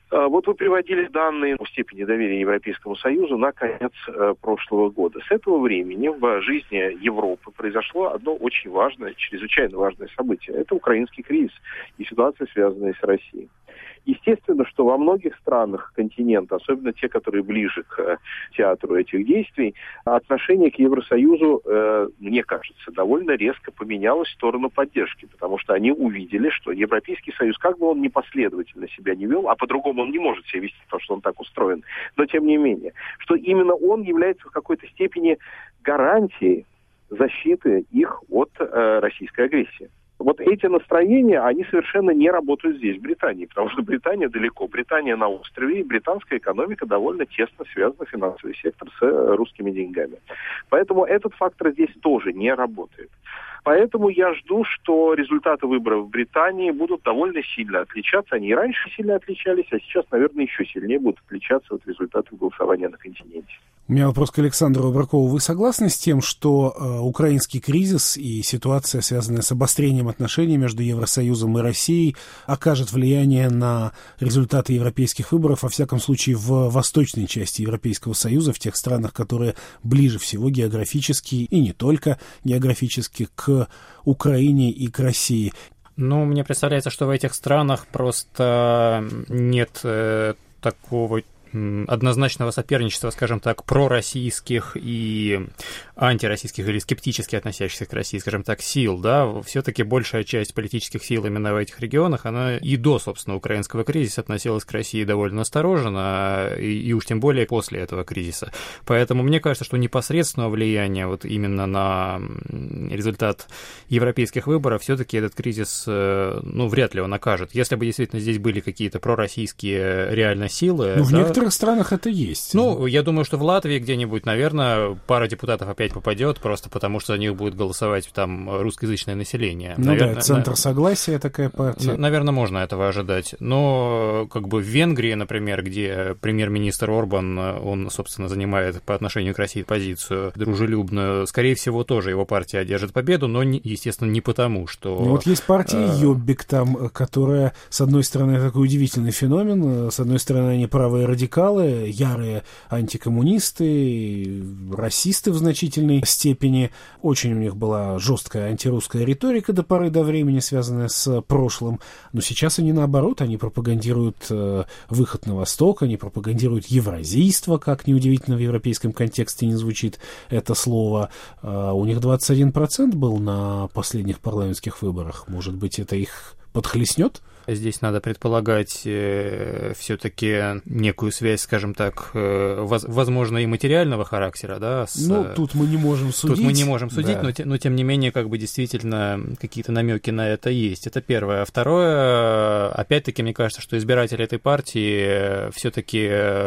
Вот вы приводили данные о степени доверия Европейскому Союзу на конец э, прошлого года. С этого времени в жизни Европы произошло одно очень важное, чрезвычайно важное событие. Это украинский кризис и ситуация, связанная с Россией. Естественно, что во многих странах континента, особенно те, которые ближе к театру этих действий, отношение к Евросоюзу, э, мне кажется, довольно резко поменялось в сторону поддержки, потому что они увидели, что Европейский Союз, как бы он непоследовательно себя не вел, а по-другому он не может себя вести, потому что он так устроен, но тем не менее, что именно он является в какой-то степени гарантией защиты их от э, российской агрессии. Вот эти настроения, они совершенно не работают здесь, в Британии, потому что Британия далеко, Британия на острове, и британская экономика довольно тесно связана, финансовый сектор, с русскими деньгами. Поэтому этот фактор здесь тоже не работает. Поэтому я жду, что результаты выборов в Британии будут довольно сильно отличаться. Они и раньше сильно отличались, а сейчас, наверное, еще сильнее будут отличаться от результатов голосования на континенте. У меня вопрос к Александру Абракову. Вы согласны с тем, что э, украинский кризис и ситуация, связанная с обострением отношений между Евросоюзом и Россией, окажет влияние на результаты европейских выборов, во всяком случае, в восточной части Европейского Союза, в тех странах, которые ближе всего географически и не только географически к Украине и к России? Ну, мне представляется, что в этих странах просто нет э, такого однозначного соперничества, скажем так, пророссийских и антироссийских или скептически относящихся к России, скажем так, сил, да, все-таки большая часть политических сил именно в этих регионах, она и до, собственно, украинского кризиса относилась к России довольно осторожно, и, и уж тем более после этого кризиса. Поэтому мне кажется, что непосредственного влияния вот именно на результат европейских выборов все-таки этот кризис, ну, вряд ли он окажет. Если бы действительно здесь были какие-то пророссийские реально силы... Ну, в да, некоторых странах это есть. Ну, я думаю, что в Латвии где-нибудь, наверное, пара депутатов опять попадет, просто потому что за них будет голосовать там русскоязычное население. Ну наверное, да, центр на... согласия такая партия. Наверное, можно этого ожидать. Но как бы в Венгрии, например, где премьер-министр Орбан, он, собственно, занимает по отношению к России позицию дружелюбную, скорее всего, тоже его партия одержит победу, но, естественно, не потому, что... Ну, вот есть партия Йоббик там, которая, с одной стороны, такой удивительный феномен, с одной стороны, они правые радикалы, ярые антикоммунисты, расисты в значительной степени. Очень у них была жесткая антирусская риторика до поры до времени, связанная с прошлым. Но сейчас они наоборот, они пропагандируют э, выход на восток, они пропагандируют евразийство, как неудивительно в европейском контексте не звучит это слово. Э, у них двадцать один процент был на последних парламентских выборах. Может быть, это их подхлестнет? Здесь надо предполагать э, все-таки некую связь, скажем так, э, воз, возможно, и материального характера, да? С, ну, тут мы не можем судить. Тут мы не можем судить, да. но, но тем не менее, как бы действительно какие-то намеки на это есть. Это первое. А второе, опять-таки, мне кажется, что избиратели этой партии все-таки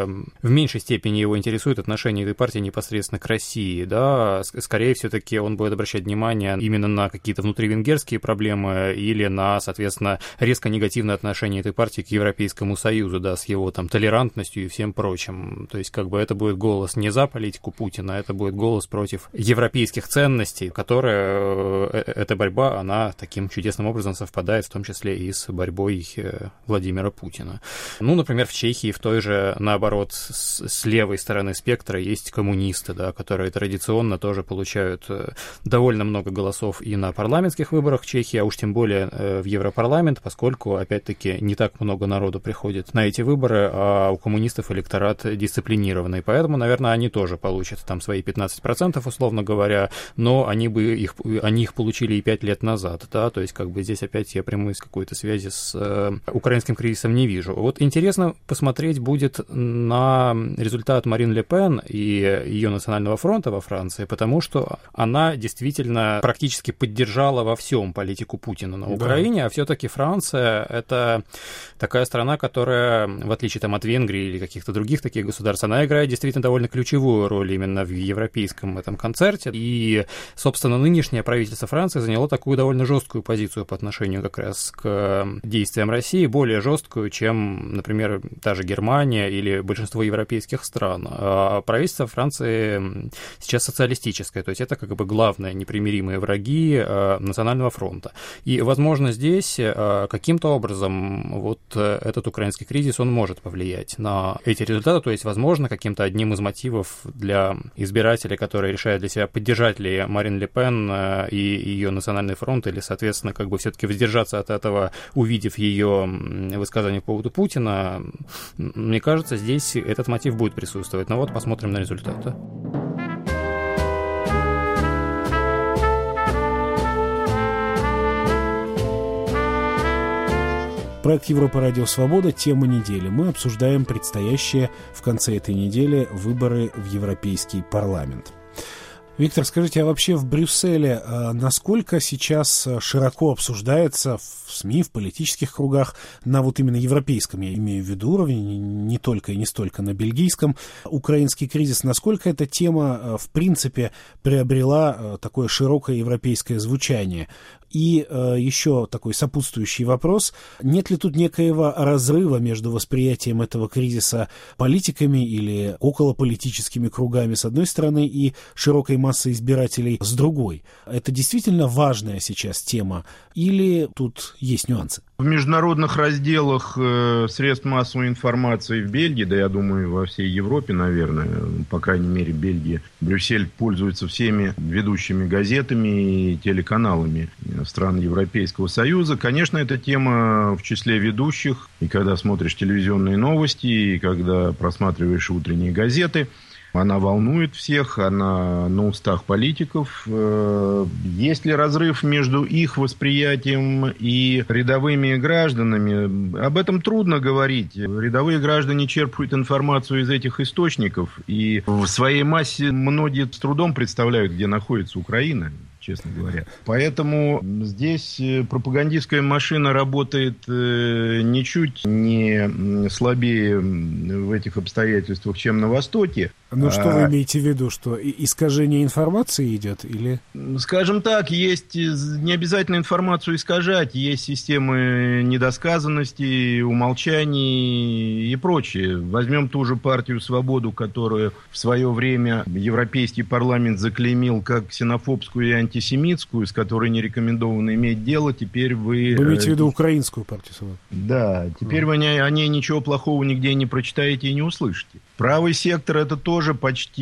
в меньшей степени его интересует отношение этой партии непосредственно к России, да? Скорее, все-таки он будет обращать внимание именно на какие-то внутривенгерские проблемы или на, соответственно, резко негативные отношение этой партии к Европейскому Союзу, да, с его там толерантностью и всем прочим. То есть, как бы это будет голос не за политику Путина, это будет голос против европейских ценностей, которые эта борьба, она таким чудесным образом совпадает, в том числе и с борьбой Владимира Путина. Ну, например, в Чехии в той же, наоборот, с, с левой стороны спектра есть коммунисты, да, которые традиционно тоже получают довольно много голосов и на парламентских выборах в Чехии, а уж тем более в Европарламент, поскольку опять-таки, не так много народу приходит на эти выборы, а у коммунистов электорат дисциплинированный. Поэтому, наверное, они тоже получат там свои пятнадцать процентов, условно говоря, но они бы их, они их получили и пять лет назад, да, то есть как бы здесь опять я прямой какой-то связи с э, украинским кризисом не вижу. Вот интересно посмотреть будет на результат Марин Ле Пен и ее Национального фронта во Франции, потому что она действительно практически поддержала во всем политику Путина на Украине, да. А все-таки Франция это такая страна, которая, в отличие там, от Венгрии или каких-то других таких государств, она играет действительно довольно ключевую роль именно в европейском этом концерте. И, собственно, нынешнее правительство Франции заняло такую довольно жесткую позицию по отношению как раз к действиям России, более жесткую, чем, например, та же Германия или большинство европейских стран. А правительство Франции сейчас социалистическое, то есть это как бы главные непримиримые враги Национального фронта. И, возможно, здесь каким-то образом вот этот украинский кризис, он может повлиять на эти результаты? То есть, возможно, каким-то одним из мотивов для избирателей, которые решают для себя, поддержать ли Марин Ле Пен и ее Национальный фронт, или, соответственно, как бы все-таки воздержаться от этого, увидев ее высказывание по поводу Путина, мне кажется, здесь этот мотив будет присутствовать. Но вот посмотрим на результаты. Проект Европа Радио Свобода. Тема недели. Мы обсуждаем предстоящие в конце этой недели выборы в Европейский парламент. Виктор, скажите, а вообще в Брюсселе насколько сейчас широко обсуждается в СМИ, в политических кругах, на вот именно европейском, я имею в виду, уровне, не только и не столько на бельгийском, украинский кризис, насколько эта тема, в принципе, приобрела такое широкое европейское звучание? И э, еще такой сопутствующий вопрос. Нет ли тут некоего разрыва между восприятием этого кризиса политиками или околополитическими кругами с одной стороны и широкой массой избирателей с другой? Это действительно важная сейчас тема или тут есть нюансы? В международных разделах э, средств массовой информации в Бельгии, да я думаю во всей Европе, наверное, по крайней мере в Бельгии, Брюссель пользуется всеми ведущими газетами и телеканалами стран Европейского Союза. Конечно, эта тема в числе ведущих, и когда смотришь телевизионные новости, и когда просматриваешь утренние газеты, она волнует всех, она на устах политиков. Есть ли разрыв между их восприятием и рядовыми гражданами? Об этом трудно говорить. Рядовые граждане черпают информацию из этих источников, и в своей массе многие с трудом представляют, где находится Украина, честно говоря. Поэтому здесь пропагандистская машина работает ничуть не слабее в этих обстоятельствах, чем на Востоке. Ну, что вы имеете в виду, что искажение информации идет, или? Скажем так, есть не обязательно информацию искажать, есть системы недосказанности, умолчаний и прочее. Возьмем ту же партию «Свободу», которую в свое время Европейский парламент заклеймил как ксенофобскую и антисемитскую, с которой не рекомендовано иметь дело, теперь вы... Вы имеете в виду украинскую партию «Свободу»? Да, теперь вы о ней ничего плохого нигде не прочитаете и не услышите. Правый сектор – это тоже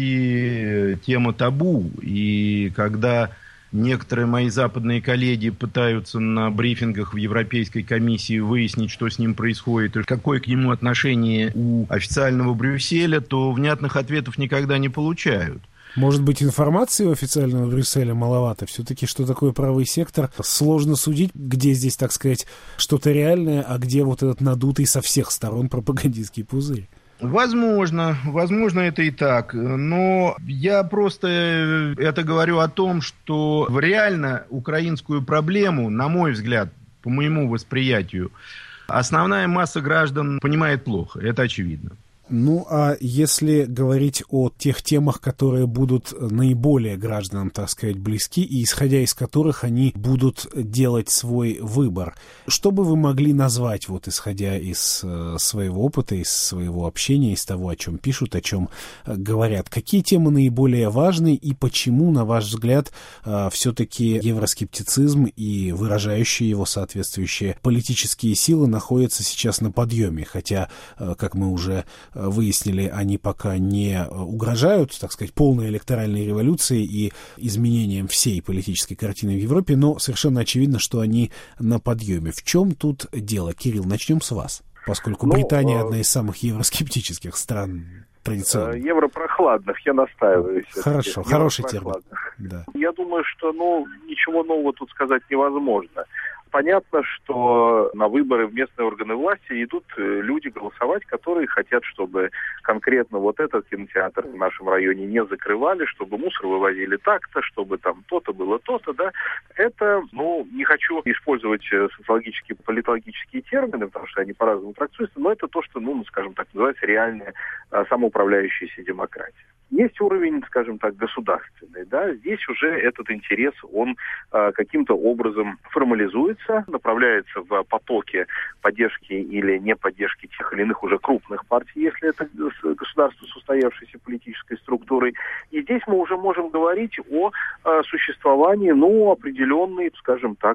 почти тема табу. И когда некоторые мои западные коллеги пытаются на брифингах в Европейской комиссии выяснить, что с ним происходит, и какое к нему отношение у официального Брюсселя, то внятных ответов никогда не получают. Может быть, информации у официального Брюсселя маловато? Все-таки, что такое правый сектор? Сложно судить, где здесь, так сказать, что-то реальное, а где вот этот надутый со всех сторон пропагандистский пузырь. Возможно, возможно это и так, но я просто это говорю о том, что реально украинскую проблему, на мой взгляд, по моему восприятию, основная масса граждан понимает плохо, это очевидно. Ну, а если говорить о тех темах, которые будут наиболее гражданам, так сказать, близки, и исходя из которых они будут делать свой выбор, что бы вы могли назвать, вот исходя из э, своего опыта, из своего общения, из того, о чем пишут, о чем э, говорят? Какие темы наиболее важны и почему, на ваш взгляд, э, все-таки евроскептицизм и выражающие его соответствующие политические силы находятся сейчас на подъеме? Хотя, э, как мы уже выяснили, они пока не угрожают, так сказать, полной электоральной революции и изменением всей политической картины в Европе, но совершенно очевидно, что они на подъеме. В чем тут дело? Кирилл, начнем с вас, поскольку ну, Британия одна из самых евроскептических стран традиционно. Европрохладных, я настаиваю. Хорошо, хороший термин. Да. Я думаю, что ну, ничего нового тут сказать невозможно. Понятно, что на выборы в местные органы власти идут люди голосовать, которые хотят, чтобы конкретно вот этот кинотеатр в нашем районе не закрывали, чтобы мусор вывозили так-то, чтобы там то-то было то-то, да. Это, ну, не хочу использовать социологические, политологические термины, потому что они по-разному трактуются, но это то, что, ну, скажем так, называется реальная самоуправляющаяся демократия. Есть уровень, скажем так, государственный, да, здесь уже этот интерес, он э, каким-то образом формализуется, направляется в потоке поддержки или неподдержки тех или иных уже крупных партий, если это государство с устоявшейся политической структурой. И здесь мы уже можем говорить о э, существовании, ну, определенной, скажем так,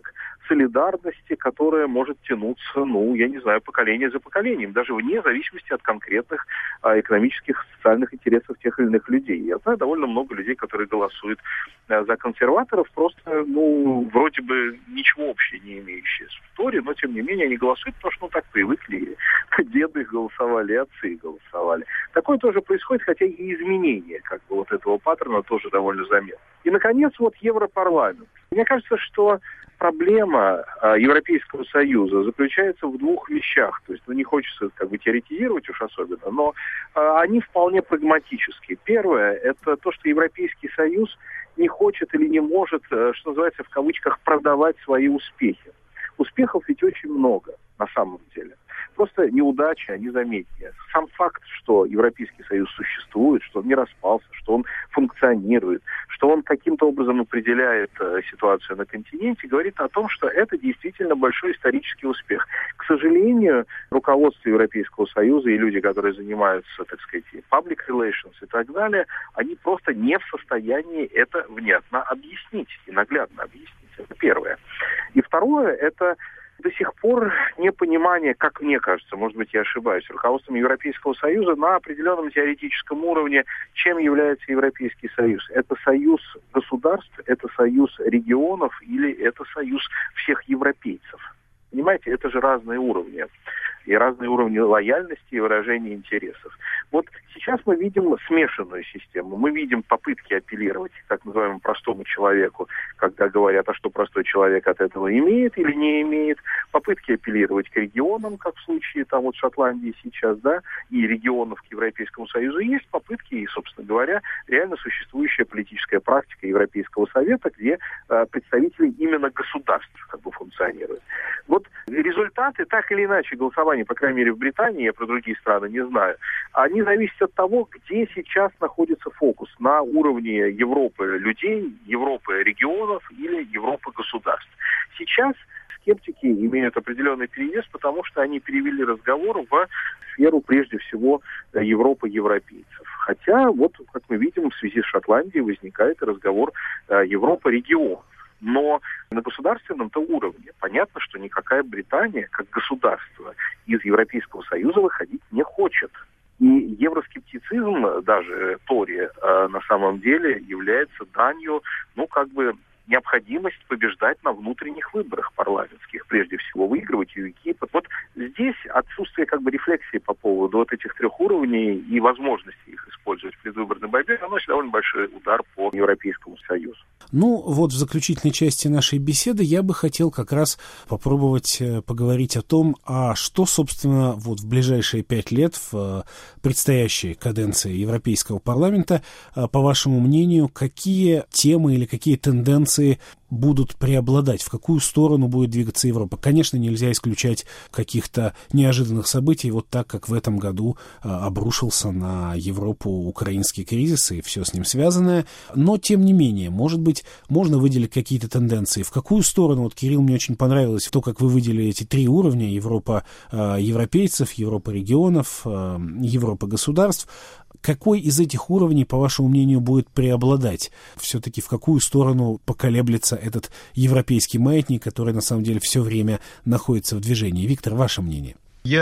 солидарности, которая может тянуться, ну, я не знаю, поколение за поколением, даже вне зависимости от конкретных а, экономических, социальных интересов тех или иных людей. Я знаю довольно много людей, которые голосуют а, за консерваторов, просто, ну, вроде бы ничего общего не имеющие с Тори, но, тем не менее, они голосуют, потому что, ну, так привыкли. Деды их голосовали, отцы их голосовали. Такое тоже происходит, хотя и изменение, как бы, вот этого паттерна тоже довольно заметно. И, наконец, вот Европарламент. Мне кажется, что проблема а, Европейского Союза заключается в двух вещах. То есть, ну, не хочется как бы теоретизировать уж особенно, но а, они вполне прагматические. Первое, это то, что Европейский Союз не хочет или не может, что называется, в кавычках, продавать свои успехи. Успехов ведь очень много, на самом деле. Просто неудачи, они заметнее. Сам факт, что Европейский Союз существует, что он не распался, что он функционирует, что он каким-то образом определяет э, ситуацию на континенте, говорит о том, что это действительно большой исторический успех. К сожалению, руководство Европейского Союза и люди, которые занимаются, так сказать, public relations и так далее, они просто не в состоянии это внятно объяснить и наглядно объяснить. Это первое. И второе, это до сих пор непонимание, как мне кажется, может быть, я ошибаюсь, руководством Европейского Союза на определенном теоретическом уровне, чем является Европейский Союз. Это союз государств, это союз регионов или это союз всех европейцев. Понимаете, это же разные уровни. И разные уровни лояльности и выражения интересов. Вот сейчас мы видим смешанную систему. Мы видим попытки апеллировать к так называемому простому человеку, когда говорят, а что простой человек от этого имеет или не имеет. Попытки апеллировать к регионам, как в случае там вот Шотландии сейчас, да, и регионов к Европейскому Союзу. Есть попытки, и, собственно говоря, реально существующая политическая практика Европейского Совета, где э, представители именно государств как бы функционируют. Вот результаты, так или иначе, голосования, по крайней мере, в Британии, я про другие страны не знаю, они зависят от того, где сейчас находится фокус. На уровне Европы людей, Европы регионов или Европы государств. Сейчас скептики имеют определенный перевес, потому что они перевели разговор в сферу, прежде всего, Европы европейцев. Хотя, вот, как мы видим, в связи с Шотландией возникает разговор Европа регионов. Но на государственном-то уровне понятно, что никакая Британия, как государство, из Европейского Союза выходить не хочет. И евроскептицизм, даже Тори, на самом деле является данью, ну, как бы, необходимость побеждать на внутренних выборах парламентских, прежде всего выигрывать ю кип. Вот здесь отсутствие как бы рефлексии по поводу вот этих трех уровней и возможности их использовать в предвыборной борьбе наносит довольно большой удар по Европейскому Союзу. Ну, вот в заключительной части нашей беседы я бы хотел как раз попробовать поговорить о том, а что, собственно, вот в ближайшие пять лет в предстоящей каденции Европейского парламента, по вашему мнению, какие темы или какие тенденции будут преобладать, в какую сторону будет двигаться Европа. Конечно, нельзя исключать каких-то неожиданных событий, вот так, как в этом году а, обрушился на Европу украинский кризис и все с ним связанное. Но, тем не менее, может быть, можно выделить какие-то тенденции. В какую сторону, вот, Кирилл, мне очень понравилось то, как вы выделили эти три уровня: Европа а, европейцев, Европа регионов, а, Европа государств. Какой из этих уровней, по вашему мнению, будет преобладать? Все-таки в какую сторону поколеблется этот европейский маятник, который на самом деле все время находится в движении? Виктор, ваше мнение?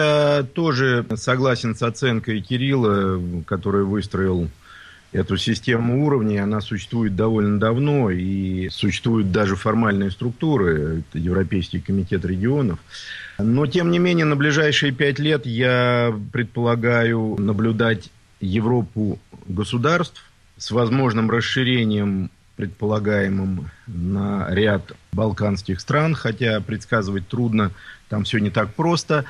Я тоже согласен с оценкой Кирилла, который выстроил эту систему уровней. Она существует довольно давно, и существуют даже формальные структуры. Это Европейский комитет регионов. Но, тем не менее, на ближайшие пять лет я предполагаю наблюдать Европу государств с возможным расширением, предполагаемым, на ряд балканских стран, хотя предсказывать трудно, там все не так просто,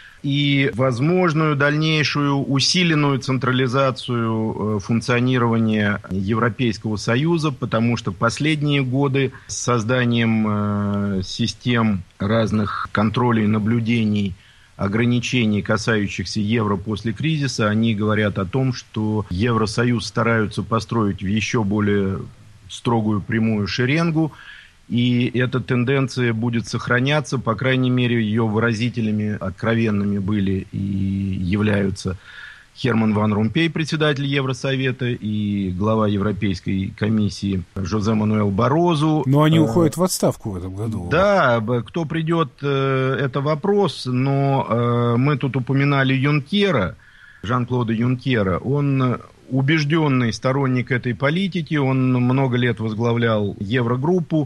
и возможную дальнейшую усиленную централизацию функционирования Европейского Союза, потому что последние годы с созданием систем разных контролей, наблюдений, ограничений, касающихся евро после кризиса, они говорят о том, что Евросоюз стараются построить в еще более строгую прямую шеренгу, и эта тенденция будет сохраняться, по крайней мере, ее выразителями откровенными были и являются Херман ван Ромпей, председатель Евросовета, и глава Европейской комиссии Жозе Мануэль Барозу. Но они уходят в отставку в этом году. Да, кто придет, это вопрос, но мы тут упоминали Юнкера, Жан-Клода Юнкера. Он убежденный сторонник этой политики, он много лет возглавлял Еврогруппу,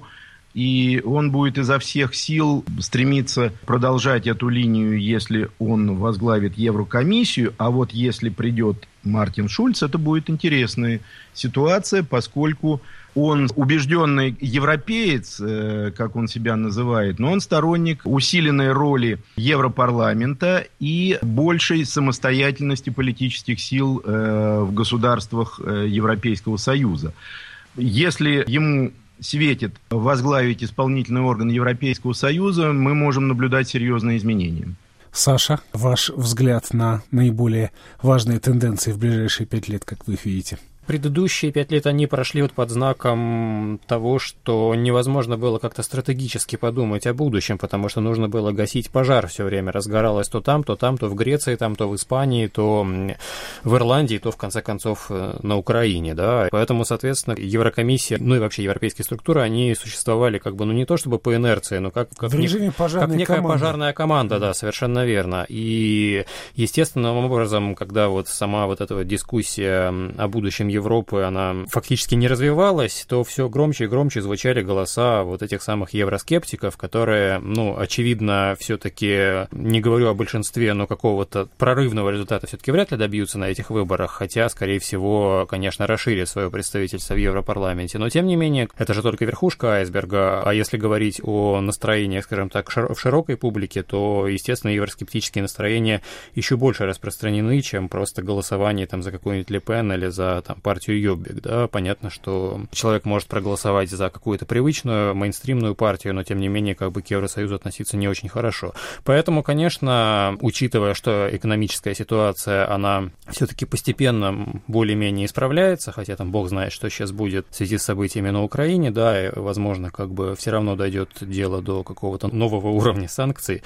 и он будет изо всех сил стремиться продолжать эту линию, если он возглавит Еврокомиссию. А вот если придет Мартин Шульц, это будет интересная ситуация, поскольку он убежденный европеец, как он себя называет, но он сторонник усиленной роли Европарламента и большей самостоятельности политических сил в государствах Европейского Союза. Если ему светит возглавить исполнительный орган Европейского Союза, мы можем наблюдать серьезные изменения. Саша, ваш взгляд на наиболее важные тенденции в ближайшие пять лет, как вы их видите? Предыдущие пять лет они прошли вот под знаком того, что невозможно было как-то стратегически подумать о будущем, потому что нужно было гасить пожар все время. Разгоралось то там, то там, то в Греции, там, то в Испании, то в Ирландии, то, в конце концов, на Украине, да. Поэтому, соответственно, Еврокомиссия, ну и вообще европейские структуры, они существовали как бы, ну не то чтобы по инерции, но как, как, в режиме пожарной как некая команды. Пожарная команда, да, совершенно верно. И естественным образом, когда вот сама вот эта вот дискуссия о будущем Европы, она фактически не развивалась, то все громче и громче звучали голоса вот этих самых евроскептиков, которые, ну, очевидно, все-таки, не говорю о большинстве, но какого-то прорывного результата все-таки вряд ли добьются на этих выборах, хотя, скорее всего, конечно, расширят свое представительство в Европарламенте. Но, тем не менее, это же только верхушка айсберга, а если говорить о настроениях, скажем так, в широкой публике, то, естественно, евроскептические настроения еще больше распространены, чем просто голосование там за какую-нибудь Ле Пен или за там партию Йоббик, да, понятно, что человек может проголосовать за какую-то привычную мейнстримную партию, но, тем не менее, как бы к Евросоюзу относиться не очень хорошо. Поэтому, конечно, учитывая, что экономическая ситуация, она все-таки постепенно более-менее исправляется, хотя там бог знает, что сейчас будет в связи с событиями на Украине, да, и, возможно, как бы все равно дойдет дело до какого-то нового уровня санкций,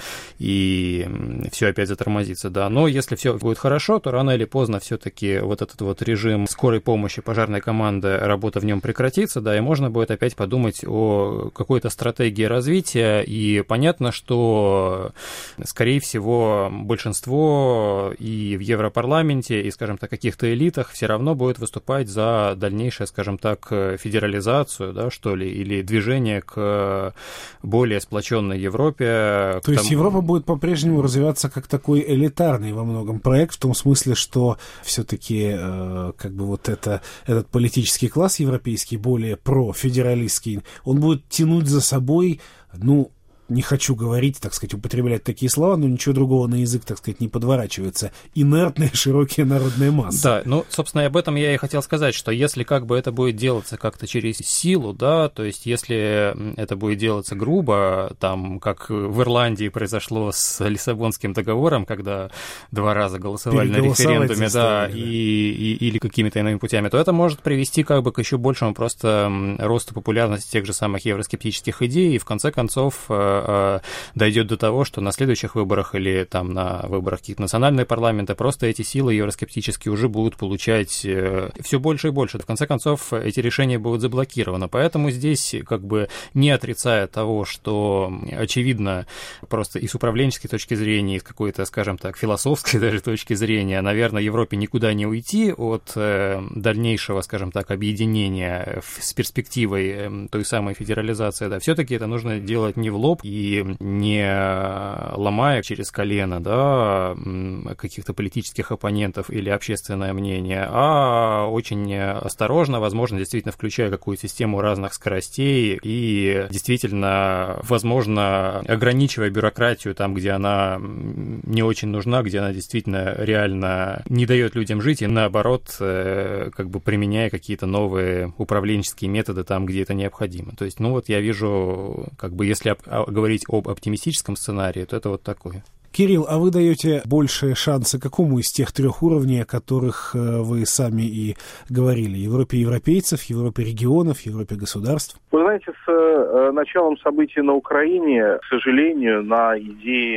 и все опять затормозится, да. Но если все будет хорошо, то рано или поздно все-таки вот этот вот режим скорой помощи пожарной команды, работа в нем прекратится, да, и можно будет опять подумать о какой-то стратегии развития, и понятно, что, скорее всего, большинство и в Европарламенте, и, скажем так, каких-то элитах все равно будет выступать за дальнейшее, скажем так, федерализацию, да, что ли, или движение к более сплоченной Европе. То тому... есть Европа будет по-прежнему развиваться как такой элитарный во многом проект, в том смысле, что все-таки э, как бы вот это, этот политический класс европейский, более профедералистский, он будет тянуть за собой, ну, не хочу говорить, так сказать, употреблять такие слова, но ничего другого на язык, так сказать, не подворачивается. Инертные широкие народные массы. Да, ну, собственно, об этом я и хотел сказать, что если как бы это будет делаться как-то через силу, да, то есть если это будет делаться грубо, там, как в Ирландии произошло с Лиссабонским договором, когда два раза голосовали на референдуме, да, и, и, или какими-то иными путями, то это может привести как бы к еще большему просто росту популярности тех же самых евроскептических идей, и в конце концов дойдет до того, что на следующих выборах или там на выборах каких-то национальных парламентов просто эти силы евроскептические уже будут получать все больше и больше. В конце концов, эти решения будут заблокированы. Поэтому здесь, как бы не отрицая того, что очевидно просто и с управленческой точки зрения, и с какой-то, скажем так, философской даже точки зрения, наверное, Европе никуда не уйти от дальнейшего, скажем так, объединения с перспективой той самой федерализации. Да, все-таки это нужно делать не в лоб и не ломая через колено, да, каких-то политических оппонентов или общественное мнение, а очень осторожно, возможно, действительно включая какую-то систему разных скоростей и действительно, возможно, ограничивая бюрократию там, где она не очень нужна, где она действительно реально не дает людям жить, и наоборот, как бы применяя какие-то новые управленческие методы там, где это необходимо. То есть, ну вот я вижу, как бы, если говорить об оптимистическом сценарии, то это вот такое. Кирилл, а вы даете большие шансы какому из тех трех уровней, о которых вы сами и говорили? Европе европейцев, Европе регионов, Европе государств? Вы знаете, с э, началом событий на Украине, к сожалению, на идеи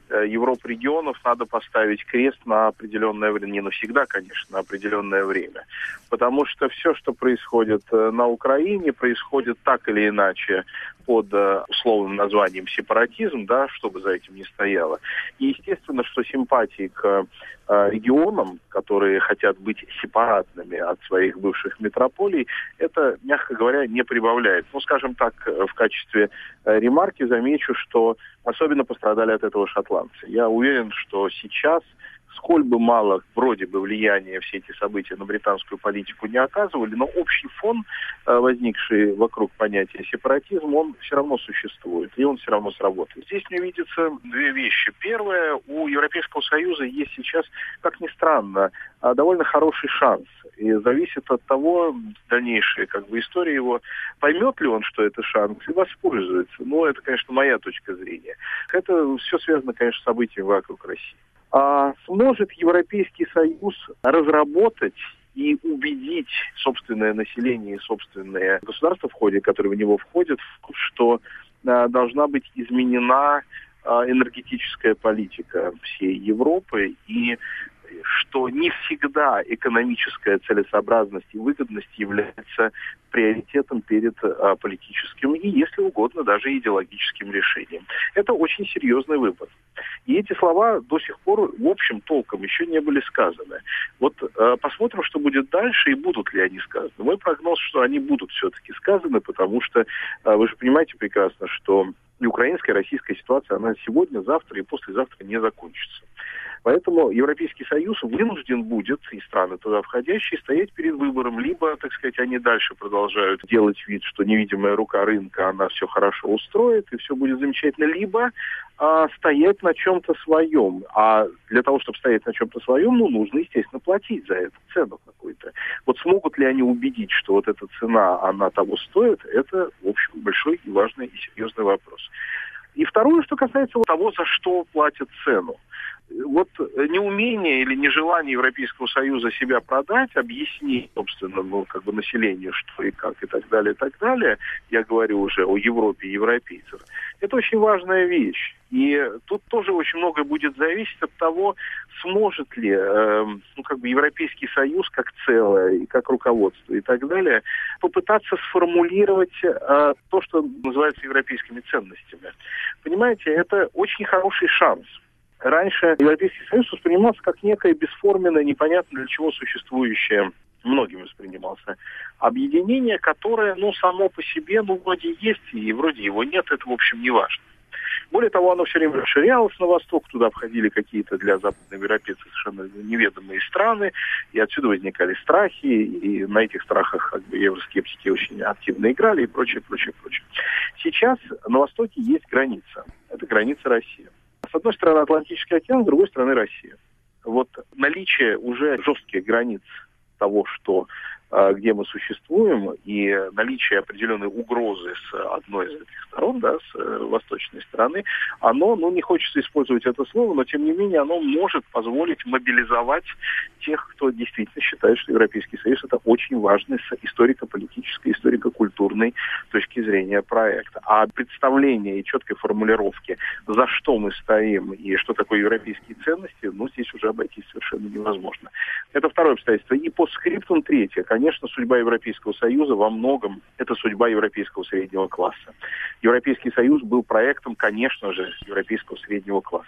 Европы регионов надо поставить крест на определенное время, не навсегда, конечно, на определенное время. Потому что все, что происходит на Украине, происходит так или иначе под условным названием сепаратизм, да, что бы за этим ни стояло. И естественно, что симпатии к регионам, которые хотят быть сепаратными от своих бывших метрополий, это, мягко говоря, не прибавляет. Ну, скажем так, в качестве ремарки замечу, что особенно пострадали от этого шотландцы. Я уверен, что сейчас, сколь бы мало вроде бы влияния все эти события на британскую политику не оказывали, но общий фон, возникший вокруг понятия сепаратизм, он все равно существует, и он все равно сработает. Здесь мне видятся две вещи. Первое, у Европейского Союза есть сейчас, как ни странно, довольно хороший шанс. И зависит от того, дальнейшая как бы история его, поймет ли он, что это шанс, и воспользуется. Ну, это, конечно, моя точка зрения. Это все связано, конечно, с событиями вокруг России. А сможет Европейский Союз разработать и убедить собственное население и собственные государства, в ходе, которые в него входят, что а, должна быть изменена а, энергетическая политика всей Европы, и что не всегда экономическая целесообразность и выгодность является приоритетом перед а, политическим и, если угодно, даже идеологическим решением. Это очень серьезный выбор. И эти слова до сих пор, в общем, толком еще не были сказаны. Вот а, посмотрим, что будет дальше и будут ли они сказаны. Мой прогноз, что они будут все-таки сказаны, потому что а, вы же понимаете прекрасно, что и украинская, и российская ситуация, она сегодня, завтра и послезавтра не закончится. Поэтому Европейский Союз вынужден будет, и страны туда входящие, стоять перед выбором. Либо, так сказать, они дальше продолжают делать вид, что невидимая рука рынка, она все хорошо устроит, и все будет замечательно. Либо а, стоять на чем-то своем. А для того, чтобы стоять на чем-то своем, ну, нужно, естественно, платить за это цену какую-то. Вот смогут ли они убедить, что вот эта цена, она того стоит, это, в общем, большой и важный и серьезный вопрос. И второе, что касается того, за что платят цену. Вот неумение или нежелание Европейского Союза себя продать, объяснить, собственно, ну, как бы населению, что и как, и так далее, и так далее, я говорю уже о Европе и европейцах, это очень важная вещь. И тут тоже очень многое будет зависеть от того, сможет ли э, ну, как бы Европейский Союз как целое, и как руководство, и так далее, попытаться сформулировать э, то, что называется европейскими ценностями. Понимаете, это очень хороший шанс. Раньше Европейский Союз воспринимался как некое бесформенное, непонятно для чего существующее, многими воспринимался, объединение, которое, ну, само по себе, ну, вроде есть, и вроде его нет, это, в общем, не важно. Более того, оно все время расширялось на восток, туда входили какие-то для западных европейцев совершенно неведомые страны, и отсюда возникали страхи, и на этих страхах как бы евроскептики очень активно играли, и прочее, прочее, прочее. Сейчас на востоке есть граница, это граница России. С одной стороны Атлантический океан, с другой стороны Россия. Вот наличие уже жестких границ того, что где мы существуем, и наличие определенной угрозы с одной из этих сторон, да, с восточной стороны, оно, ну, не хочется использовать это слово, но, тем не менее, оно может позволить мобилизовать тех, кто действительно считает, что Европейский Союз – это очень важный с историко-политической, историко-культурной точки зрения проект. А представление и четкой формулировки, за что мы стоим и что такое европейские ценности, ну, здесь уже обойтись совершенно невозможно. Это второе обстоятельство. И по скриптум третье. Конечно, судьба Европейского Союза во многом – это судьба европейского среднего класса. Европейский Союз был проектом, конечно же, европейского среднего класса.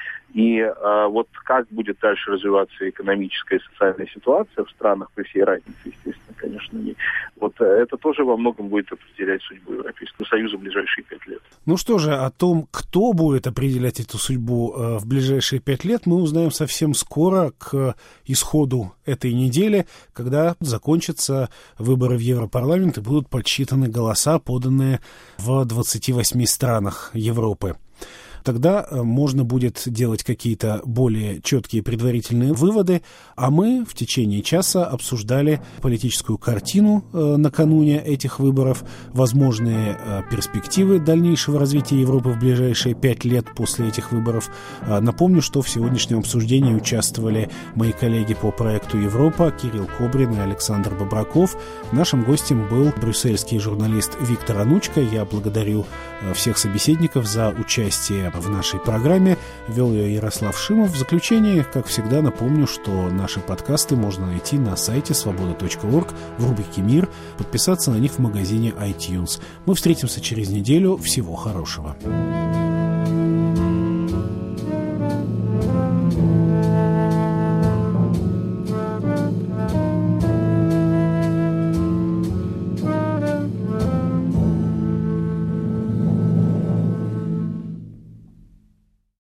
И э, вот как будет дальше развиваться экономическая и социальная ситуация в странах при всей разнице, естественно, конечно, не. Вот это тоже во многом будет определять судьбу Европейского Союза в ближайшие пять лет. Ну что же, о том, кто будет определять эту судьбу э, в ближайшие пять лет, мы узнаем совсем скоро, к исходу этой недели, когда закончатся выборы в Европарламент и будут подсчитаны голоса, поданные в двадцати восьми странах Европы. Тогда можно будет делать какие-то более четкие предварительные выводы, а мы в течение часа обсуждали политическую картину э, накануне этих выборов, возможные э, перспективы дальнейшего развития Европы в ближайшие пять лет после этих выборов. Э, напомню, что в сегодняшнем обсуждении участвовали мои коллеги по проекту «Европа» Кирилл Кобрин и Александр Бобраков. Нашим гостем был брюссельский журналист Виктор Анучко. Я благодарю э, всех собеседников за участие в нашей программе. Вел ее Ярослав Шимов. В заключение, как всегда, напомню, что наши подкасты можно найти на сайте свобода точка орг в рубрике «Мир», подписаться на них в магазине iTunes. Мы встретимся через неделю. Всего хорошего.